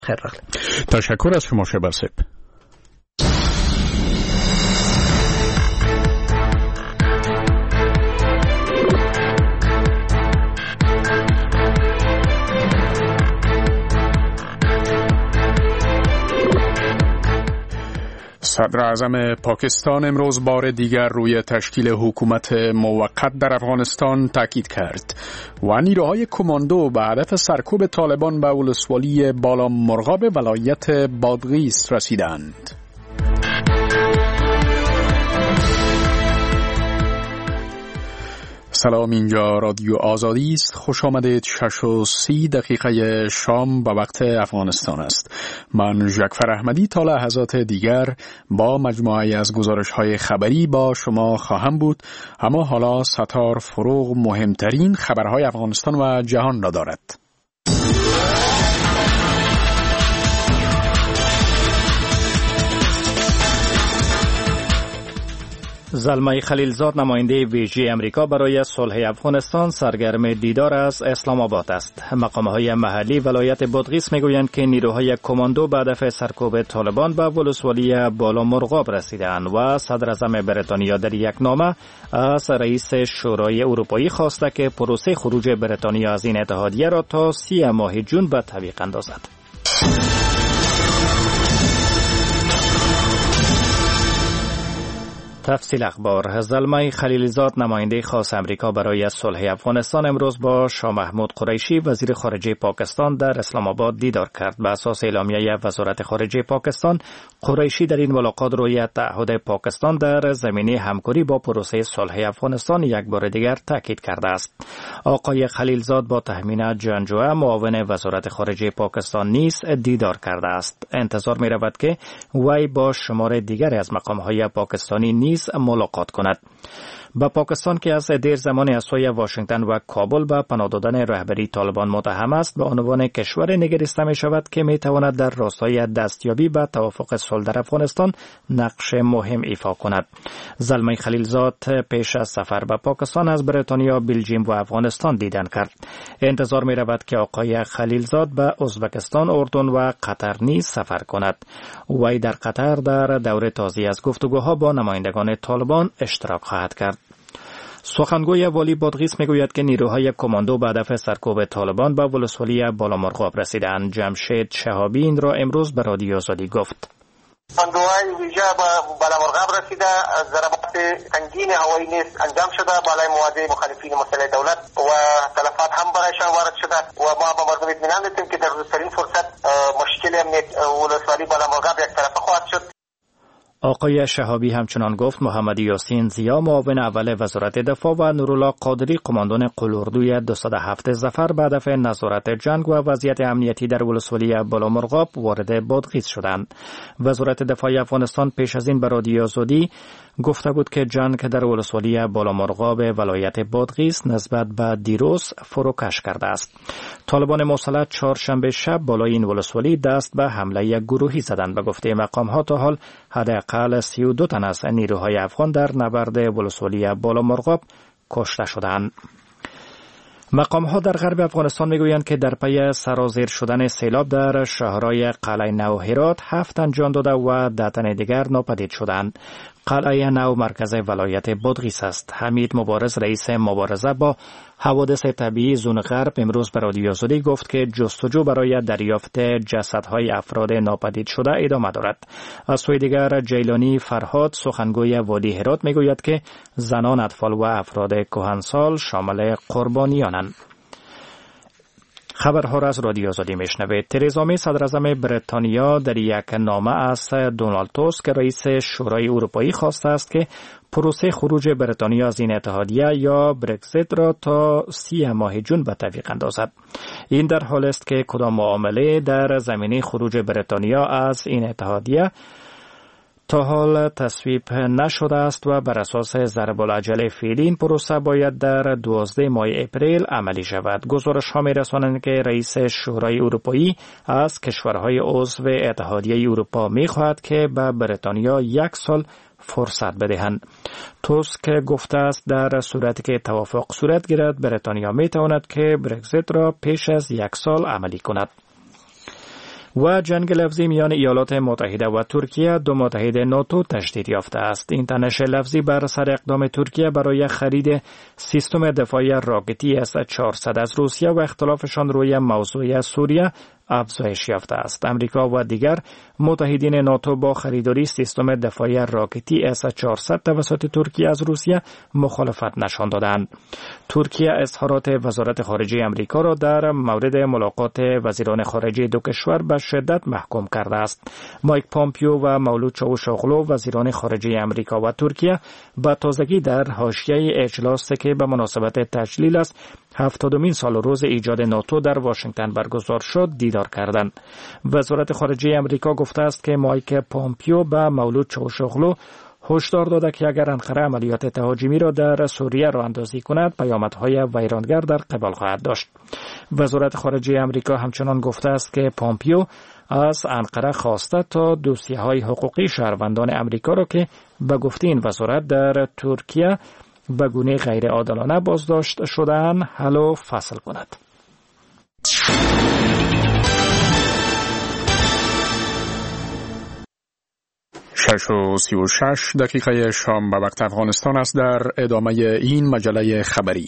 خیر رخل. تشکر از شما شباسب. صدر اعظم پاکستان امروز بار دیگر روی تشکیل حکومت موقت در افغانستان تاکید کرد و نیروهای کماندو به هدف سرکوب طالبان به ولسوالی بالامرغاب ولایت بادغیس رسیدند. سلام، اینجا رادیو آزادی است. خوش آمدید. 6:30 شام به وقت افغانستان است. من جعفر احمدی تا لحظات دیگر با مجموعه از گزارش‌های خبری با شما خواهم بود، اما حالا ستار فروغ مهمترین خبرهای افغانستان و جهان را دارد. زلمه خلیلزاد نماینده ویژه امریکا برای صلح افغانستان سرگرم دیدار از اسلام آباد است. مقام‌های محلی ولایت بادغیس میگویند که نیروهای کماندو به هدف سرکوب طالبان به ولسوالی بالامرغاب رسیدند و صدر اعظم بریتانیا در یک نامه از رئیس شورای اروپایی خواسته که پروسه خروج بریتانیا از این اتحادیه را تا 30 ماه جون به تعویق اندازد. تفصیل اخبار. زلمه خلیلزاد نماینده خاص امریکا برای صلح افغانستان امروز با شاه محمود قریشی وزیر خارجه پاکستان در اسلام آباد دیدار کرد. به اساس اعلامیه وزارت خارجه پاکستان، قریشی در این ملاقات روی تعهد پاکستان در زمینه همکاری با پروسه صلح افغانستان یک بار دیگر تاکید کرده است. آقای خلیلزاد با تهمینه جنجوه معاون وزارت خارجه پاکستان نیز دیدار کرده است. انتظار می رود که وی با شمار دیگر از مقام‌های پاکستانی نیز ملاقات کند. با پاکستان که از دیر زمانی از سوی واشنگتن و کابل به پناه دادن رهبری طالبان متهم است، به عنوان کشور نگریسته می شود که می تواند در راستای دستیابی به توافق صلح در افغانستان نقش مهم ایفا کند. زلمه خلیلزاد پیش از سفر به پاکستان از بریتانیا، بلژیم و افغانستان دیدن کرد. انتظار می رود که آقای خلیلزاد به ازبکستان، اردن و قطر نیز سفر کند. وی در قطر در دوره تازه از گفتگوها با نمایندگان طالبان اشتراک خواهد کرد. سخنگوی والی بادغیس میگوید که نیروهای کماندو به هدف سرکوب طالبان به ولسوالی بالامرغاب رسیدند. جمشید شهابی این را امروز به رادیو آزادی گفت. کماندوهای ویژه به بالامرغاب رسیده، ضربات سنگین هوایی نیز انجام شده بالای مواد مخالفین مسلح دولت و تلفات هم برایشان وارد شده و ما به مردم اطمینان میدیم که در روزترین فرصت مشکل امنیت ولسوالی بالامرغاب یک طرفه خواهد شد. آقای شهابی همچنان گفت محمد یاسین زیا معاون اول وزارت دفاع و نورالله قادری قماندان قلاردوی 207 ظفر به هدف نظارت جنگ و وضعیت امنیتی در ولسوالی بالامرغاب وارد بادغیس شدند. وزارت دفاع افغانستان پیش از این به رادیو آزادی گفته بود که جنگ در ولسوالی بالامرغاب ولایت بادغیس نسبت به دیروز فروکش کرده است. طالبان مسلح چهارشنبه شب بالای این ولسوالی دست به حمله گروهی زدند. به گفته مقام‌ها تا حال حداقل 32 تن از نیروهای افغان در نبرد ولسوالی بالامرغاب کشته شدند. مقام‌ها در غرب افغانستان میگویند که در پی سرازیر شدن سیلاب در شهرهای قلعه نو هرات 7 تن جان داده و 10 تن دیگر ناپدید شدند. قلعه نو مرکز ولایت بادغیس است. حمید مبارز رئیس مبارزه با حوادث طبیعی زون غرب امروز به رادیو آزادی گفت که جستجو برای دریافت جسدهای افراد ناپدید شده ادامه دارد. از سوی دیگر جیلانی فرهاد سخنگوی والی هرات میگوید که زنان، اطفال و افراد کهنسال شامل قربانیانند. خبرها را از رادیو آزادی میشنوید. ترزا می صدر اعظم بریتانیا در یک نامه از دونالد توسک رئیس شورای اروپایی خواسته است که پروسه خروج بریتانیا از این اتحادیه یا برگزیت را تا 30 ماه جون به تعویق اندازد. این در حال است که کدام معامله در زمینه خروج بریتانیا از این اتحادیه تا حال تصویب نشده است و بر اساس ضرب العجله فعلی این پروسه باید در 12 ماه اپریل عملی شود. گزارش‌ها می‌رسانند که رئیس شورای اروپایی از کشورهای عضو اتحادیه اروپا می‌خواهد که به بریتانیا 1 سال فرصت بدهند. توسک گفته است در صورتی که توافق صورت گیرد بریتانیا می‌تواند که برگزیت را پیش از 1 سال عملی کند. و جنگ لفظی میان ایالات متحده و ترکیه، دو متحد ناتو، تشدید یافته است. این تنش لفظی بر سر اقدام ترکیه برای خرید سیستم دفاعی راکتی S-400 از روسیه و اختلافشان روی موضوع سوریه افزایش یافته است. امریکا و دیگر متحدین ناتو با خریداری سیستم دفاعی راکتی S-400 توسط ترکیه از روسیه مخالفت نشان دادند. ترکیه اظهارات وزارت خارجه امریکا را در مورد ملاقات وزیران خارجه دو کشور به شدت محکوم کرده است. مایک پامپیو و مولود چاوشاغلو وزیران خارجه امریکا و ترکیه به تازگی در حاشیه اجلاسی که به مناسبت تجلیل است 70مین سال روز ایجاد ناتو در واشنگتن برگزار شد دیدار کردند. وزارت خارجه امریکا گفته است که مایک پامپیو به مولود چاوشاغلو هشدار داده که اگر انقره عملیات تهاجمی را در سوریه راه اندازی کند پیامدهای ویرانگر در قبال خواهد داشت. وزارت خارجه امریکا همچنان گفته است که پامپیو از انقره خواسته تا دوسیه‌های حقوقی شهروندان امریکا را که به گفته این وزارت در ترکیه به گونه غیر عادلانه بازداشت شده‌اند حل و فصل کند. 6:36 شام به وقت افغانستان است. در ادامه این مجله خبری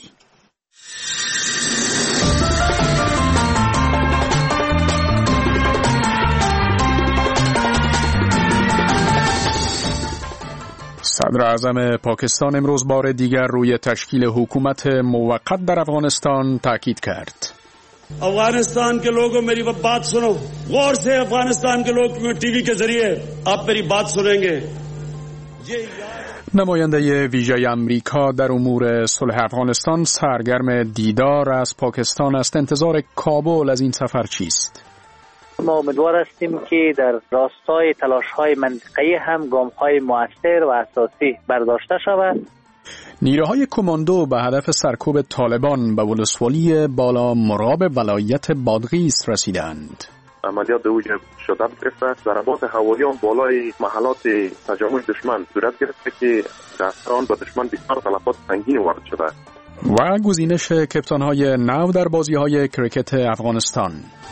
صدر اعظم پاکستان امروز بار دیگر روی تشکیل حکومت موقت در افغانستان تاکید کرد. افغانستان के लोगों मेरी बात सुनो गौर से अफगानिस्तान के लोग टीवी के जरिए आप मेरी बात सुनेंगे. نماینده ویژه امریکا در امور صلح افغانستان سرگرم دیدار از پاکستان است. انتظار کابل از این سفر چیست؟ ما امیدوار هستیم که در راستای تلاش‌های منطقه‌ای هم گام‌های مؤثر و اساسی برداشته شود. نیروهای کماندو به هدف سرکوب طالبان به ولسوالی بالا مراب ولایت بادغیس رسیدند. عملیات به اوج شدت گرفته، ضربات هوایی بالای محلات تجمع دشمن صورت گرفته که در آن به دشمن بسیار تلفات سنگین وارد شده و گزینش کپتان‌های نو در بازی‌های کریکت افغانستان.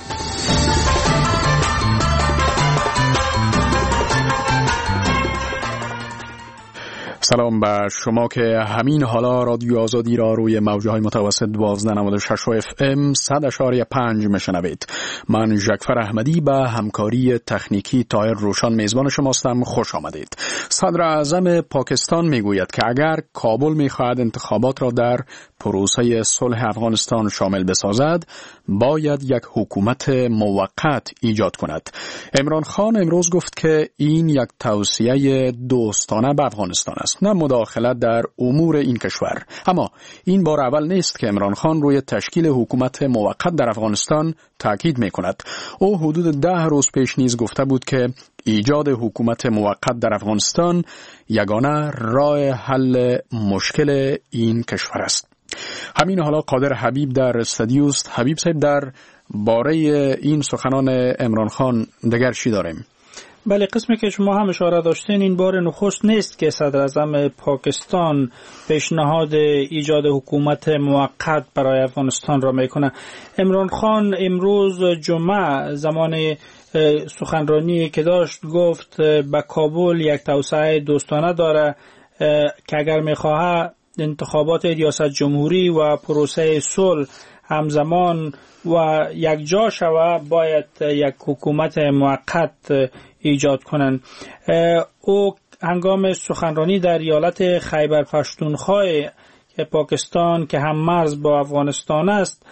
سلام به شما که همین حالا رادیو آزادی را روی موج‌های متوسط 1296 FM 100.5 میشنوید. من ژکفر احمدی به همکاری تکنیکی طاهر روشن میزبان شماستم. خوش آمدید. صدر اعظم پاکستان میگوید که اگر کابل میخواهد انتخابات را در پروسه صلح افغانستان شامل بسازد باید یک حکومت موقت ایجاد کند. عمران خان امروز گفت که این یک توصیه دوستانه به افغانستان است، نه مداخلت در امور این کشور. اما این بار اول نیست که عمران خان روی تشکیل حکومت موقت در افغانستان تاکید میکند. او حدود 10 روز پیش نیز گفته بود که ایجاد حکومت موقت در افغانستان یگانه راه حل مشکل این کشور است. همین حالا قادر حبیب در استودیو است. حبیب صاحب، در باره این سخنان عمران خان دیگر چی داریم؟ بله، قسمی که شما هم اشاره داشتین این بار نخست نیست که صدر اعظم پاکستان پیشنهاد ایجاد حکومت موقت برای افغانستان را میکنه. عمران خان امروز جمعه زمان سخنرانی که داشت گفت به کابل یک توصیه دوستانه داره که اگر میخواه انتخابات ریاست جمهوری و پروسه صلح همزمان و یک جا شود باید یک حکومت موقت ایجاد کنند. او هنگام سخنرانی در ایالت خیبر پختونخوا که پاکستان که هم مرز با افغانستان است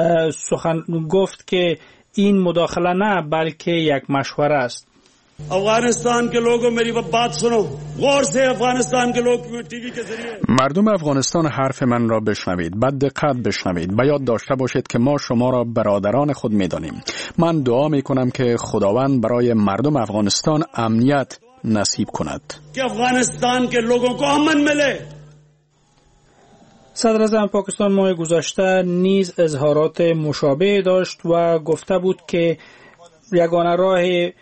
گفت که این مداخله نه بلکه یک مشوره است. افغانستان के लोगों मेरी बात सुनो गौर से अफगानिस्तान के लोग टीवी के जरिए مردم افغانستان حرف من را بشنوید، با دقت بشنوید. به یاد داشته باشید که ما شما را برادران خود می‌دانیم. من دعا می‌کنم که خداوند برای مردم افغانستان امنیت نصیب کند. कि अफगानिस्तान के लोगों को अमन मिले. صدر اعظم پاکستان ماه گذشته نیز اظهارات مشابه داشت و گفته بود که یگانه راه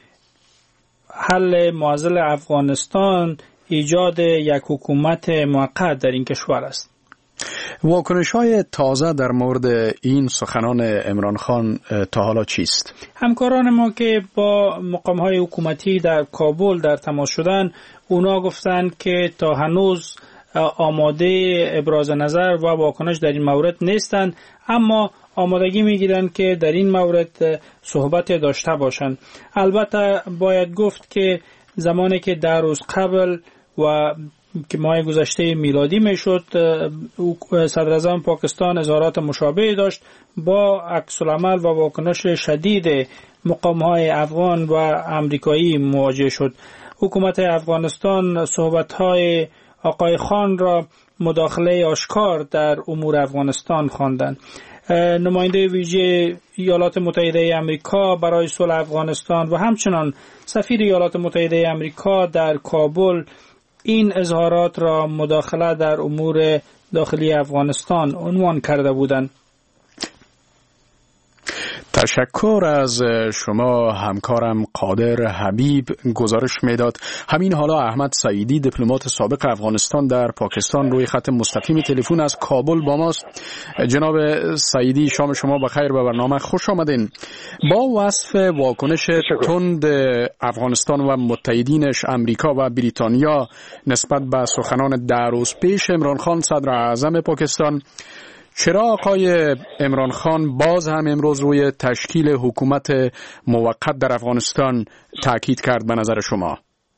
حل معضل افغانستان ایجاد یک حکومت موقت در این کشور است. واکنش‌های تازه در مورد این سخنان عمران خان تا حالا چیست؟ همکاران ما که با مقام‌های حکومتی در کابل در تماس شدن، اونا گفتند که تا هنوز آماده ابراز نظر و واکنش در این مورد نیستند، اما آمادگی میگیرند که در این مورد صحبت داشته باشند. البته باید گفت که زمانی که در روز قبل و که ماه گذشته میلادی میشد، صدر اعظم پاکستان اظهارات مشابه داشت، با عکس العمل و واکنش شدید مقام‌های افغان و امریکایی مواجه شد. حکومت افغانستان صحبت‌های آقای خان را مداخله آشکار در امور افغانستان خواندند. نماینده ویژه ایالات متحده آمریکا برای صلح افغانستان و همچنان سفیر ایالات متحده آمریکا در کابل این اظهارات را مداخله در امور داخلی افغانستان عنوان کرده بودند. تشکر از شما همکارم قادر حبیب. گزارش میداد همین حالا احمد سعیدی دیپلمات سابق افغانستان در پاکستان روی خط مستقیم تلفن از کابل با ماست. جناب سعیدی، شام شما بخیر، به برنامه خوش آمدین. با وصف واکنش تند افغانستان و متحدینش امریکا و بریتانیا نسبت به سخنان در روز پیش عمران خان صدر اعظم پاکستان، چرا آقای عمران خان باز هم امروز روی تشکیل حکومت موقت در افغانستان تاکید کرد به نظر شما؟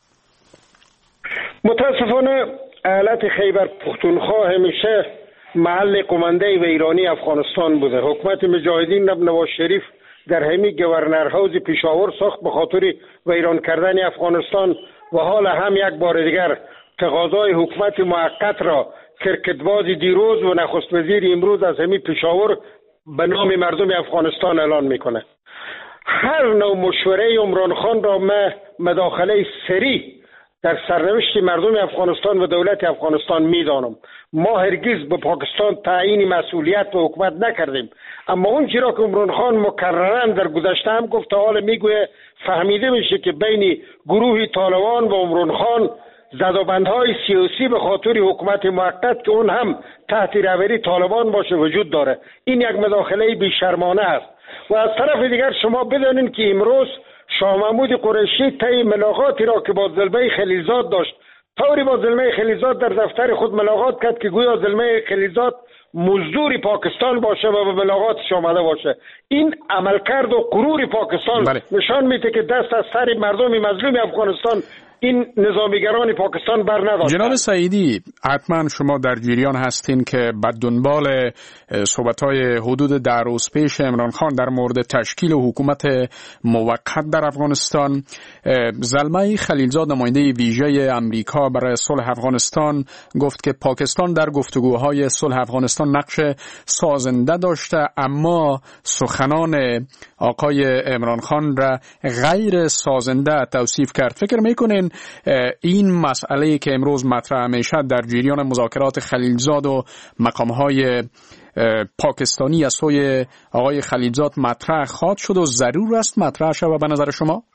متاسفانه ایالت خیبر پختونخوا همیشه محل قمانده ویرانی افغانستان بوده. حکومت مجاهدین نواز شریف در همی گورنر هاوس پیشاور ساخت به خاطر ویران کردن افغانستان و حال هم یک بار دیگر تقاضای حکومت موقت را کرکتباز دیروز و نخست وزیر امروز از همین پشاور به نام مردم افغانستان اعلان میکنه. هر نوع مشوره عمران خان را مداخله سریع در سرنوشت مردم افغانستان و دولت افغانستان میدانم. ما هرگز به پاکستان تعیین مسئولیت و حکومت نکردیم، اما اون چیزی را که عمران خان مکررن در گذشته هم گفت، حالا میگویه فهمیده میشه که بین گروه طالبان و عمران خان زدوبندهای سیاسی به خاطر حکومت موقت که اون هم تحت رهبری طالبان باشه وجود داره. این یک مداخله بیشرمانه است. و از طرف دیگر شما بدانید که امروز شاه محمود قریشی طی ملاقاتی را که با زلمه خلیلزاد داشت، طوری با زلمه خلیلزاد در دفتر خود ملاقات کرد که گویا زلمه خلیلزاد مزدور پاکستان باشه و به ملاقاتش آمده باشه. این عملکرد و غرور پاکستان نشان میده که دست از سر مردم مظلوم افغانستان این نظامیگران پاکستان بر نداشتند. جناب سعیدی، حتما شما در جریان هستین که بعد دنبال صحبت‌های حدود 10 روز پیش عمران خان در مورد تشکیل حکومت موقت در افغانستان، زلمه خلیلزاد نماینده ویژه آمریکا برای صلح افغانستان گفت که پاکستان در گفتگوهای صلح افغانستان نقش سازنده داشته، اما سخنان آقای عمران خان را غیر سازنده توصیف کرد. فکر میکنین این مسئله که امروز مطرح میشه در جریان مذاکرات خلیلزاد و مقامهای پاکستانی از سوی آقای خلیلزاد مطرح خواهد شد و ضرور است مطرح شود به نظر شما؟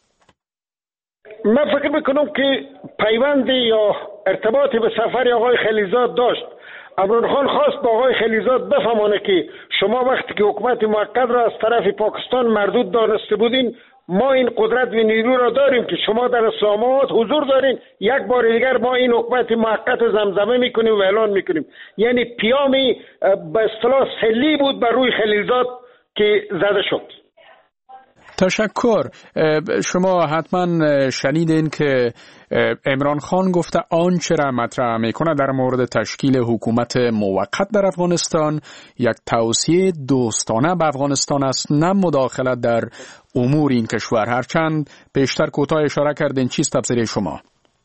من فکر میکنم که پیوندی یا ارتباطی به سفر آقای خلیلزاد داشت. عمران خان خواست با آقای خلیلزاد بفهمانه که شما وقتی که حکومت موقت را از طرف پاکستان مردود دانسته بودین، ما این قدرت و نیرو را داریم که شما در اسلامآباد حضور دارین، یک بار دیگر ما این حکومت موقت زمزمه میکنیم و اعلان میکنیم. یعنی پیامی به اصطلاح سلی بود بر روی خلیلزاد که زده شد. تشکر. شما حتما شنیدین که عمران خان گفته آنچه را مطرح میکنه در مورد تشکیل حکومت موقت در افغانستان یک توصیه دوستانه به افغانستان است، نه مداخلت در امور این کشور. هرچند بیشتر کوتاه اشاره کردین، چیست تفسیر شما؟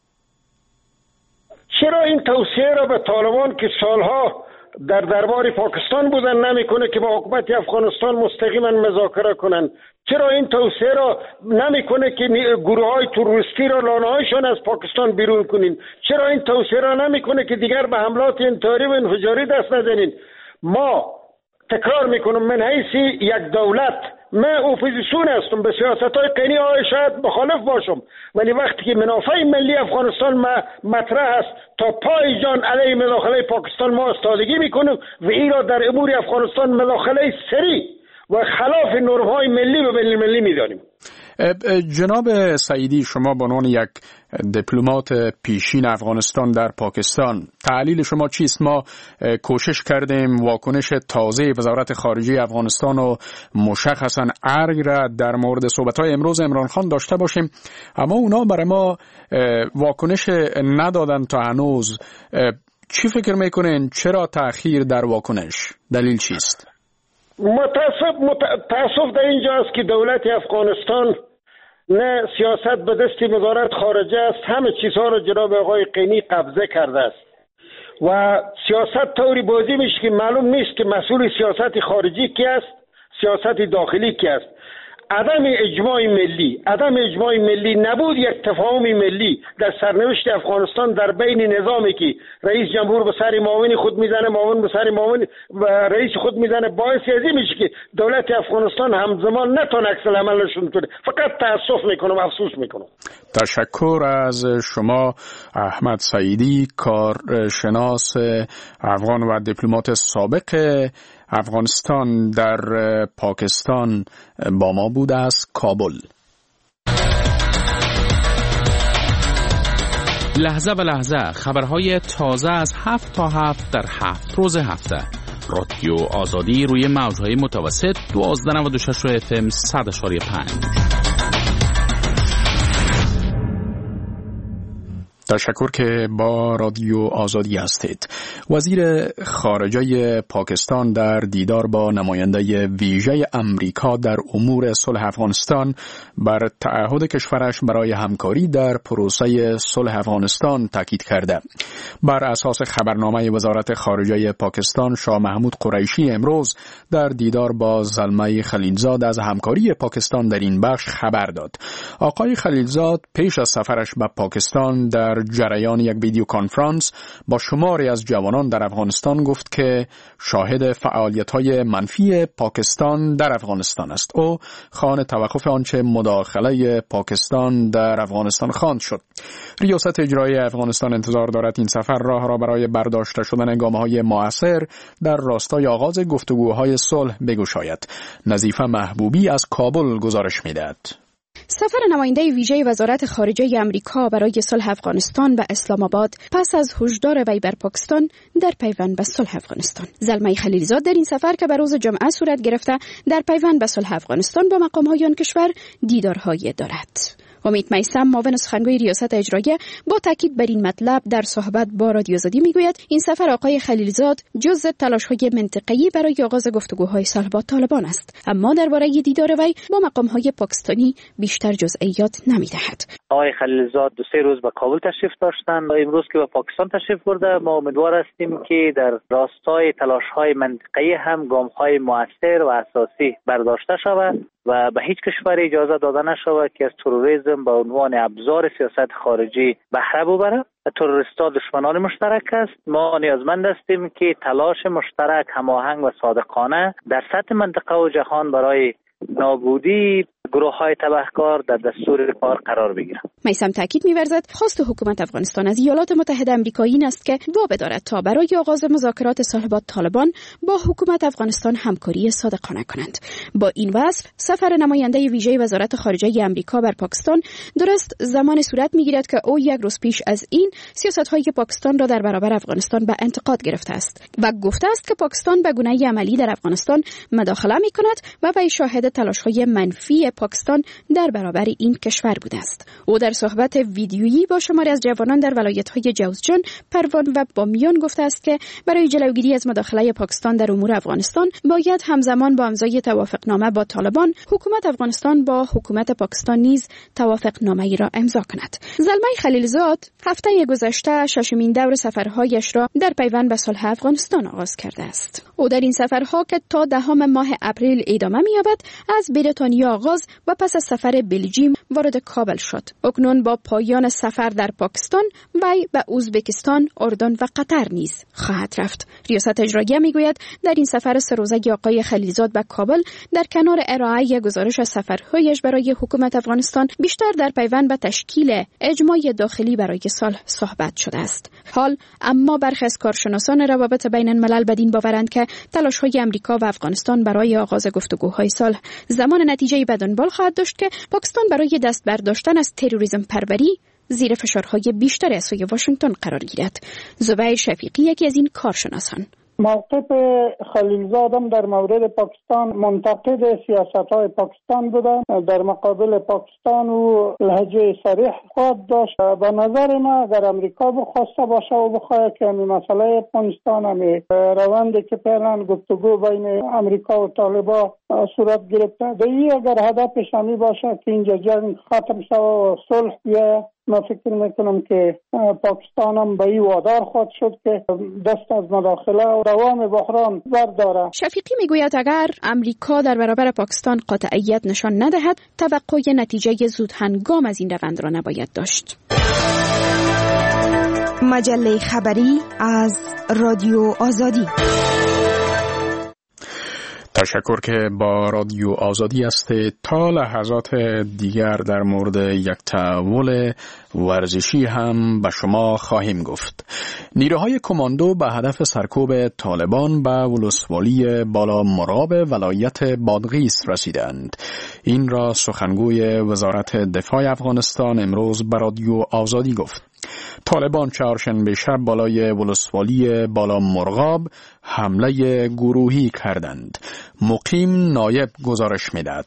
چرا این توصیه را به طالبان که سالها در دربار پاکستان بودن نمیکنه که با حکومت افغانستان مستقیما مذاکره کنن؟ چرا این توصیه را نمیکنه که گروه های تروریستی را لانه‌هایشان از پاکستان بیرون کنین؟ چرا این توصیه را نمیکنه که دیگر به حملات انتحاری و انفجاری دست نزنین؟ ما تکرار میکنم، من حیث یک دولت من اپوزیسیون هستم به سیاست‌های قینی شاید مخالف باشم، ولی وقتی که منافع ملی افغانستان مطرح است تا پای جان علیه مداخله پاکستان ما استادگی میکنیم و این را در امور افغانستان مداخله سریع و خلاف نرم‌های ملی و بین المللی می‌دانیم. جناب سعیدی، شما به عنوان یک دیپلمات پیشین افغانستان در پاکستان، تحلیل شما چیست؟ ما کوشش کردیم واکنش تازه وزارت خارجه افغانستان و مشخصا ارگ را در مورد صحبت‌های امروز عمران خان داشته باشیم، اما اونا برای ما واکنش ندادن تا هنوز. چی فکر میکنین؟ چرا تأخیر در واکنش؟ دلیل چیست؟ تأسف در اینجا است که دولت افغانستان نه سیاست به دست وزارت خارجه است، همه چیزها را جناب آقای قینی قبضه کرده است و سیاست طوری بازی میشه که معلوم نیست که مسئول سیاست خارجی کی است، سیاست داخلی کی است. عدم اجماع ملی، نبود یک تفاهم ملی در سرنوشت افغانستان در بین نظامی که رئیس جمهور به سر معاون خود میزنه، معاون به سر معاون و رئیس خود میزنه، باعث ازی میشه که دولت افغانستان همزمان نتونه عکس العمل نشون بده. فقط تاسف میکنم، افسوس میکنم. تشکر از شما احمد سعیدی، کارشناس افغان و دیپلمات سابق افغانستان در پاکستان با ما بود از کابل. لحظه به لحظه خبرهای تازه از 7 تا 7 در 7 روز هفته. رادیو آزادی روی موجهای متوسط 1296 FM 100.5. تشکر که با رادیو آزادی هستید. وزیر خارجه پاکستان در دیدار با نماینده ویژه امریکا در امور صلح افغانستان بر تعهد کشورش برای همکاری در پروسه صلح افغانستان تاکید کرده. بر اساس خبرنامه وزارت خارجه پاکستان، شاه محمود قریشی امروز در دیدار با زلمه خلیلزاد از همکاری پاکستان در این بخش خبر داد. آقای خلیلزاد پیش از سفرش به پاکستان در جریان یک ویدیو کانفرانس با شماری از جوانان در افغانستان گفت که شاهد فعالیت‌های منفی پاکستان در افغانستان است. او خواهان توقف آنچه مداخله پاکستان در افغانستان خواند شد. ریاست اجرایی افغانستان انتظار دارد این سفر راه را برای برداشته شدن گام‌های مؤثر در راستای آغاز گفتگوهای صلح بگشاید. نظیفه محبوبی از کابل گزارش می‌دهد. سفر نماینده ویژه وزارت خارجه امریکا برای صلح افغانستان به اسلام آباد پس از هشدار وی بر پاکستان در پیوند به صلح افغانستان. زلمه خلیلزاد در این سفر که به روز جمعه صورت گرفته در پیوند به صلح افغانستان با مقام‌های آن کشور دیدارهایی دارد. امید میثم، معاون سخنگوی ریاست اجرایی، با تاکید بر این مطلب در صحبت با رادیو آزادی میگوید این سفر آقای خلیلزاد جزء تلاش‌های منطقه‌ای برای آغاز گفتگوهای صلح با طالبان است، اما درباره دیدار وی با مقام‌های پاکستانی بیشتر جزئیات نمی‌دهد. آقای خلیلزاد 2-3 روز به کابل تشریف داشتند و امروز که به پاکستان تشریف برده، ما امیدوار هستیم که در راستای تلاش‌های منطقه‌ای هم گام‌های مؤثر و اساسی برداشته شود و به هیچ کشور اجازه داده نشود که از تروریسم به عنوان ابزار سیاست خارجی بهره ببره. تروریست‌ها دشمنان مشترک است. ما نیازمند هستیم که تلاش مشترک، هماهنگ و صادقانه در سطح منطقه و جهان برای نابودی گروه‌های تبهکار در دستور کار قرار بگیرند. میثم تاکید می‌ورزد خواست حکومت افغانستان از ایالات متحده آمریکا این است که وا بدارد تا برای آغاز مذاکرات صلح با طالبان با حکومت افغانستان همکاری صادقانه کنند. با این وصف سفر نماینده ویژه وزارت خارجه آمریکا بر پاکستان درست زمان صورت می‌گیرد که او یک روز پیش از این سیاست‌هایی که پاکستان را در برابر افغانستان به انتقاد گرفته است و گفته است که پاکستان به گونه‌ای عملی در افغانستان مداخله می‌کند و وی شاهد تلاش‌های منفی پاکستان در برابر این کشور بوده است. او در صحبت ویدیویی با شماری از جوانان در ولایت‌های جوزجان، پروان و بامیان گفته است که برای جلوگیری از مداخله پاکستان در امور افغانستان باید همزمان با امضای توافقنامه با طالبان حکومت افغانستان با حکومت پاکستان نیز توافقنامه‌ای را امضا کند. زلمه خلیلزاد هفته گذشته ششمین دور سفرهایش را در پیوند به صلح افغانستان آغاز کرده است. او در این سفرها که تا 10 ماه اپریل ادامه می‌یابد از بریتانیا آغاز و پس از سفر بلژیم وارد کابل شد. اکنون با پایان سفر در پاکستان وی به ازبکستان، اردن و قطر نیز خواهد رفت. ریاست اجراییه میگوید در این سفر 3 روزه آقای خلیلزاد به کابل در کنار ارائه گزارش سفرهایش برای حکومت افغانستان بیشتر در پیوند به تشکیل اجماع داخلی برای صلح صحبت شده است. حال اما برخی از کارشناسان روابط بین الملل بدین باورند که تلاش‌های امریکا و افغانستان برای آغاز گفتگوهای صلح زمان نتیجه‌ای به دنبال خواهد داشت که پاکستان برای دست برداشتن از تروریسم پروری زیر فشارهای بیشتر از سوی واشنگتن قرار گیرد. زبیر شفیقی یکی از این کارشناسان: موقف خلیلزاد هم در مورد پاکستان منتقد سیاست‌های پاکستان بوده. در مقابل پاکستان و لهجه صریح خود داشت. به نظر ما اگر امریکا بخواسته باشه و بخواه که این مسئله افغانستان همی روندی که فعلا گفتگو بین امریکا و طالبان صورت گرفته دی اگر هدفش همی باشه که اینجا جنگ ختم شود و صلح بیاید، من فکر میکنم که پاکستان هم به این وادار خواهد شد که دست از مداخله و دوام بحران برداره. شفیقی میگوید اگر امریکا در برابر پاکستان قاطعیت نشان ندهد، توقع نتیجه زود هنگام از این روند را نباید داشت. مجله خبری از رادیو آزادی. تشکر که با رادیو آزادی است. تا لحظات دیگر در مورد یک تحول ورزشی هم به شما خواهیم گفت. نیروهای کماندو به هدف سرکوب طالبان به ولسوالی بالا مرغاب ولایت بادغیس رسیدند. این را سخنگوی وزارت دفاع افغانستان امروز به رادیو آزادی گفت. طالبان چهارشنبه شب بالای ولسوالی بالا مرغاب حمله گروهی کردند. مقیم نایب گزارش میدهد.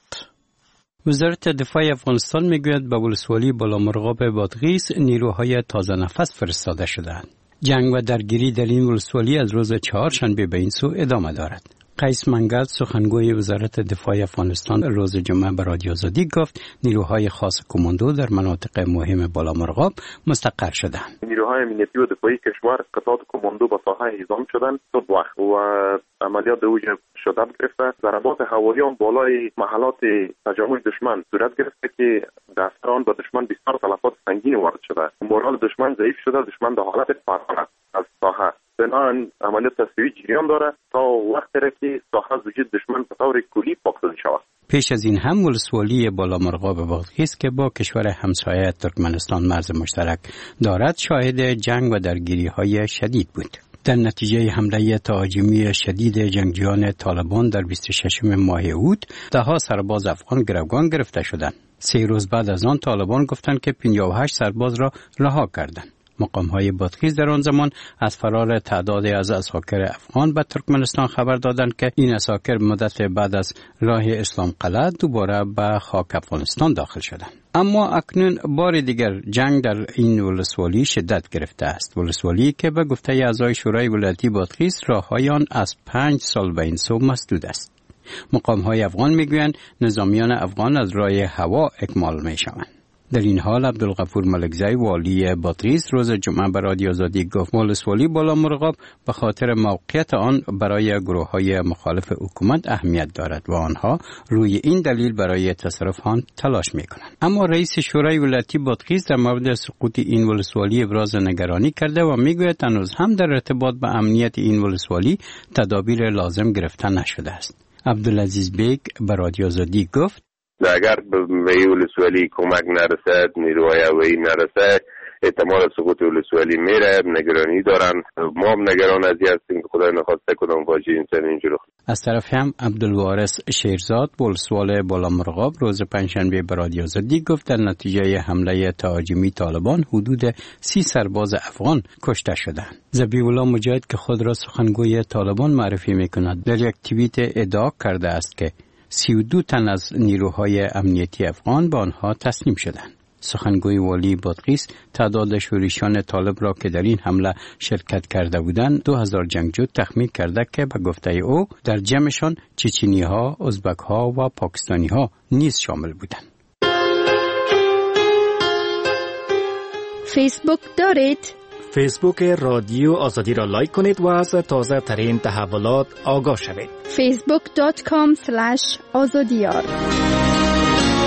وزارت دفاع افغانستان میگوید به ولسوالی بالا مرغاب بادغیس نیروهای تازه نفس فرستاده شدند. جنگ و درگیری در این ولسوالی از روز چهارشنبه به این سو ادامه دارد. قیس منگل سخنگوی وزارت دفاع افغانستان روز جمعه به رادیو آزادی گفت نیروهای خاص کماندو در مناطق مهم بالا مرغاب مستقر شدند. نیروهای امنیتی و دفاعی کشور قطعات کماندو به ساحه اعزام شدند صبح وقت و عملیات اوج شدت گرفته. ضربات هواییان بالای محلات تجمع دشمن صورت گرفته که دستان به دشمن بسیار تلفات سنگین وارد شده. مورال دشمن ضعیف شده. دشمن در حالت فرار از ساحه. بنابراین عملیات تصفیه‌ای جریان داره تا وقتی را که ساحه از وجود دشمن به طور کلی پاک سازی شود. پیش از این هم ولسوالی بالا مرغاب بادغیس که با کشور همسایه ترکمنستان مرز مشترک دارد شاهد جنگ و درگیری‌های شدید بود. در نتیجه حمله تهاجمی شدید جنگجویان طالبان در 26 ماه اوت ده‌ها سرباز افغان گروگان گرفته شدند. 3 روز بعد از آن طالبان گفتند که 58 سرباز را رها کردند. مقام‌های بادغیس در آن زمان از فرار تعدادی از اساکر افغان به ترکمنستان خبر دادند که این اساکر مدت بعد از راه اسلام قلعه دوباره به خاک افغانستان داخل شدند. اما اکنون بار دیگر جنگ در این ولسوالی شدت گرفته است. ولسوالی که به گفته اعضای شورای ولایتی بادغیس راه‌های آن از 5 سال به این سو مسدود است. مقام‌های افغان میگویند نظامیان افغان از راه هوا اکمال می‌شوند. در این حال عبدالغفور ملکزی والی بادغیس روز جمعه به رادیو آزادی گفت ولسوالی بالا مرغاب به خاطر موقعیت آن برای گروه‌های مخالف حکومت اهمیت دارد و آنها روی این دلیل برای تصرف آن تلاش می‌کنند. اما رئیس شورای ولایتی بادغیس در مورد سقوط این ولسوالی ابراز نگرانی کرده و میگوید هنوز هم در ارتباط به امنیت این ولسوالی تدابیر لازم گرفته نشده است. عبدالعزیز بیگ به رادیو آزادی گفت اگر به ولسوالی کمک نرسد، نیروهای هوایی نرسد، احتمال سقوط ولسوالی میره. نگرانی دارن. ما هم نگران از این هستیم که خدای نخواسته کدام واژه انسان اینجوری. از طرف هم عبدالوارث شیرزاد ولسوال بالا مرغاب روز پنجشنبه به رادیو آزادی گفت در نتیجه حمله تهاجمی طالبان حدود 30 سرباز افغان کشته شدند. ذبیح‌الله مجاهد که خود را سخنگوی طالبان معرفی میکند در یک توییت ادعا کرده است که 32 تن از نیروهای امنیتی افغان به آنها تسلیم شدند. سخنگوی والی بادغیس تعداد شورشیان طالب را که در این حمله شرکت کرده بودند 2000 جنگجو تخمین کرده که به گفته او در جمعشان چچنی‌ها، ازبک‌ها و پاکستانی‌ها نیز شامل بودند. فیسبوک دارید؟ فیسبوک رادیو آزادی را لایک کنید و از تازه ترین تحولات آگاه شوید. facebook.com/azadiyar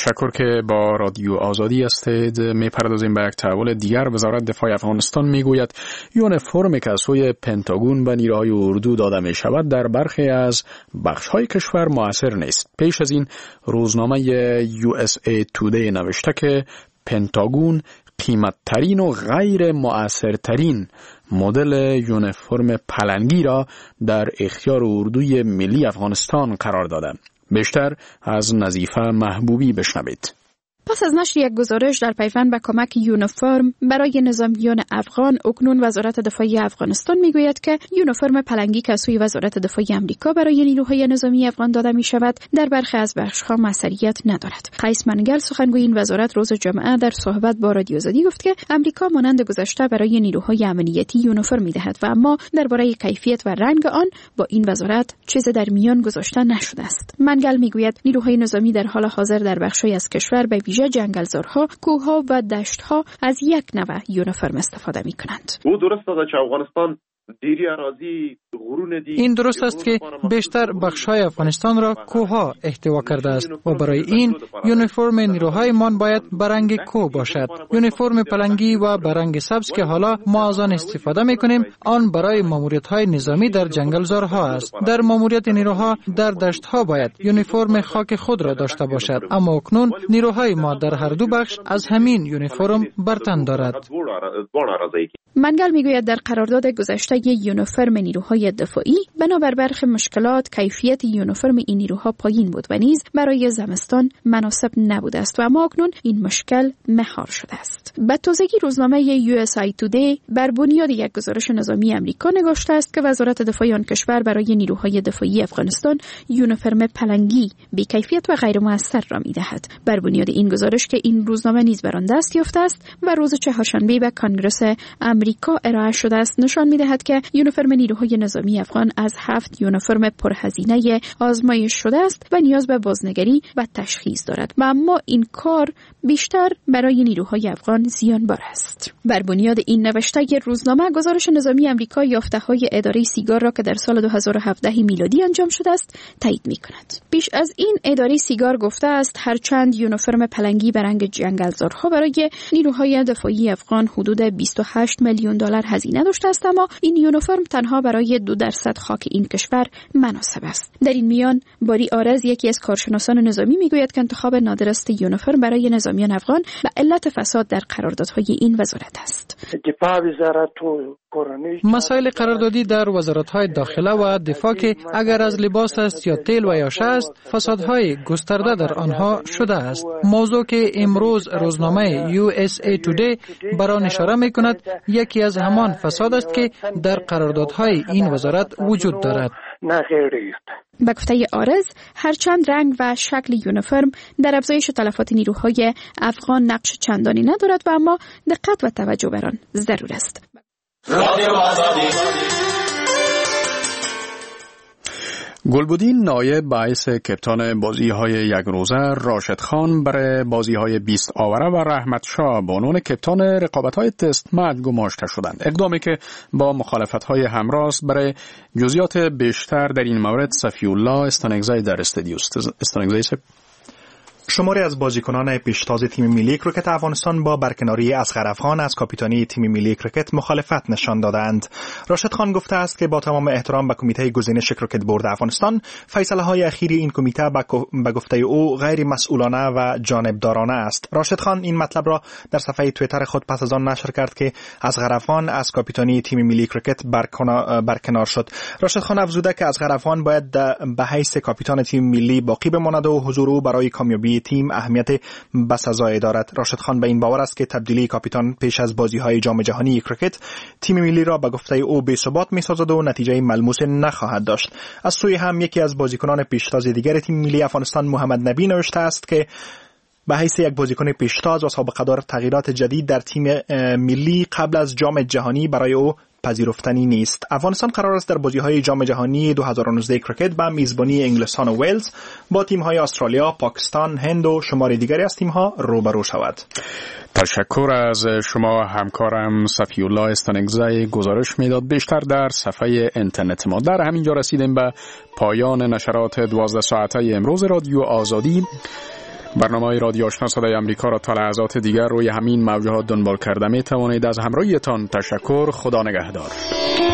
تشکر که با رادیو آزادی هستید. میپردازیم به یک تحول دیگر. وزارت دفاع افغانستان میگوید یونیفرمی که از سوی پنتاگون به نیروهای اردو داده می شود در برخی از بخش‌های کشور موثر نیست. پیش از این روزنامه USA Today نوشته که پنتاگون قیمت‌ترین و غیر مؤثرترین مدل یونیفرم پلنگی را در اختیار اردوی ملی افغانستان قرار داده. بیشتر از نظیفه محبوبی بشنوید. پس از نشر یک گزارش در پیوند به کمک یونیفرم برای نظامیان افغان، اکنون وزارت دفاع افغانستان میگوید که یونیفرم پلنگی که از سوی وزارت دفاع آمریکا برای نیروهای نظامی افغان داده می شود در برخی از بخش‌ها موثریت ندارد. قیس منگل سخنگوی این وزارت روز جمعه در صحبت با رادیو آزادی گفت که آمریکا مانند گذشته برای نیروهای امنیتی یونیفرم می‌دهد و اما درباره کیفیت و رنگ آن با این وزارت چیز در میان گذاشته نشده است. منگل میگوید نیروهای نظامی در حال حاضر در بخش‌های از کشور به ویژه جنگلزارها، کوه‌ها و دشت‌ها از یک نوع یونیفرم استفاده می‌کنند. او درست است که افغانستان این درست است که بیشتر بخش‌های افغانستان را کوه‌ها احتوا کرده است و برای این یونیفرم نیروهایمان باید به رنگ کوه باشد. یونیفرم پلنگی و به رنگ سبز که حالا ما از آن استفاده می‌کنیم، آن برای ماموریت‌های نظامی در جنگلزارها است. در ماموریت نیروها در دشت‌ها باید یونیفرم خاک خود را داشته باشد، اما اکنون نیروهای ما در هر دو بخش از همین یونیفرم برتن دارد. منگل میگوید در قرارداد گذشته یونیفرم نیروهای دفاعی بنابر برخی مشکلات کیفیت یونیفرم این نیروها پایین بود و نیز برای زمستان مناسب نبوده است و اما اکنون این مشکل مهار شده است. به تازگی روزنامه USA Today بر بنیاد یک گزارش نظامی آمریکا نگاشته است که وزارت دفاع آن کشور برای نیروهای دفاعی افغانستان یونیفرم پلنگی بی کیفیت و غیر مؤثر را می‌دهد. بر بنیاد این گزارش که این روزنامه نیز بر آن دست یافته است و روز چهارشنبه به کنگره آمریکا ارائه شده است، نشان می‌دهد که یونیفرم نیروهای نظامی افغان از 7 یونیفرم پرهزینه آزمایش شده است و نیاز به بازنگری و تشخیص دارد و اما این کار بیشتر برای نیروهای افغان زیانبار است. بر بنیاد این نوشته روزنامه گزارش نظامی آمریکا یافته‌های اداره سیگار را که در سال 2017 میلادی انجام شده است تایید می‌کند. پیش از این اداره سیگار گفته است هرچند یونیفرم پلنگی به رنگ جنگلزارها برای نیروهای دفاعی افغان حدود 28 میلیون دلار هزینه داشته است، اما این یونیفرم تنها برای 2% خاک این کشور مناسب است. در این میان باری آرز یکی از کارشناسان نظامی میگوید که انتخاب نادر است یونیفرم برای نظامیان افغان به علت فساد در قراردادهای این وزارت است. مسائل قراردادی در وزارت‌های داخله و دفاع که اگر از لباس است یا تیل و یا شست، فسادهای گسترده در آنها شده است. موضوع که امروز روزنامه USA Today بر آن اشاره می‌کند یکی از همان فساد است که در قراردادهای این وزارت وجود دارد. به گفته آرز هرچند رنگ و شکل یونیفرم در افزایش تلفات نیروهای افغان نقش چندانی ندارد و اما دقت و توجه بر آن ضرور است. گلبدین نایب باعث کپتان بازی‌های یک روزه راشد خان برای بازی‌های 20 آوره و رحمت شاه به عنوان کپتان رقابت‌های تست مچ گماشته شدند. اقدامی که با مخالفت‌های همراه است. برای جزئیات بیشتر در این مورد صفی الله استانگزای در استودیو است. شماری از بازیکنان پیشتاز تیم ملی کرکت افغانستان با برکناری اصغر افغان از کاپیتانی تیم ملی کرکت مخالفت نشان دادند. راشد خان گفته است که با تمام احترام به کمیته گزینش کرکت بورد افغانستان، فیصله‌های اخیر این کمیته به گفته او غیر مسئولانه و جانبدارانه است. راشد خان این مطلب را در صفحه توییتر خود پس از آن نشر کرد که اصغر افغان از کاپیتانی تیم ملی کرکت برکنار شد. راشد خان افزوده که اصغر افغان باید به حیث کاپیتان تیم ملی باقی بماند و حضور او برای کامیابی تیم اهمیت بسزایی دارد. راشد خان به این باور است که تبدیلی کاپیتان پیش از بازی‌های جام جهانی کرکت تیم ملی را به گفته او بی‌ثبات می‌سازد و نتیجه ملموس نخواهد داشت. از سوی هم یکی از بازیکنان پیشتاز دیگر تیم ملی افغانستان محمد نبی نوشته است که به حیث یک بازیکن پیشتاز و سابقه دار تغییرات جدید در تیم ملی قبل از جام جهانی برای او پذیرفتنی نیست. افغانستان قرار است در بازی‌های جام جهانی 2019 کرکت به میزبانی انگلستان و ویلز با تیم‌های استرالیا، پاکستان، هند و شمار دیگری از تیم‌ها روبرو شود. تشکر از شما همکارم صفی الله استانگزای گزارش میداد. بیشتر در صفحه اینترنت ما. در همین جا رسیدیم به پایان نشرات 12 ساعته امروز رادیو آزادی. برنامه رادیو آشنا صدای آمریکا را تا لحظات دیگر روی همین موجات دنبال کرده می توانید. از همراهیتان تشکر. خدا نگهدار.